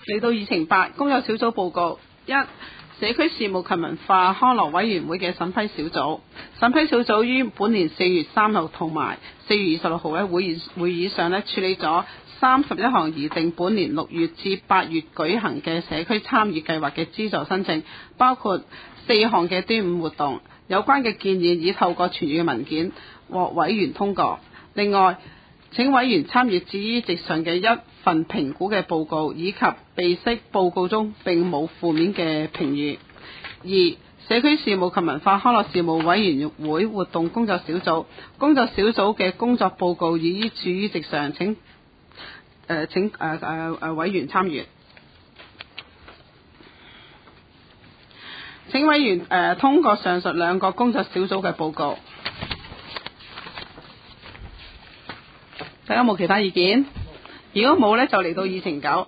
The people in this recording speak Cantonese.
嚟到議程8，工作小組報告。1. 社區事務及文化康樂委員會嘅審批小組。審批小組於本年4月3號同埋4月26號嘅會議上處理咗31項擬定本年6月至8月舉行嘅社區參與計劃嘅資助申請，包括4項嘅端午活動。有關嘅建議已透過傳閱嘅文件獲委員通過。另外，請委員參閱至於席上嘅一份評估嘅報告，以及備悉報告中並冇負面嘅評語。2. 社區事務及文化康樂事務委員會活動工作小組。工作小組嘅工作報告已於置於席上，請委員參閱。請委員通過上述2個工作小組嘅報告。大家冇其他意見？如果冇就嚟到議程9。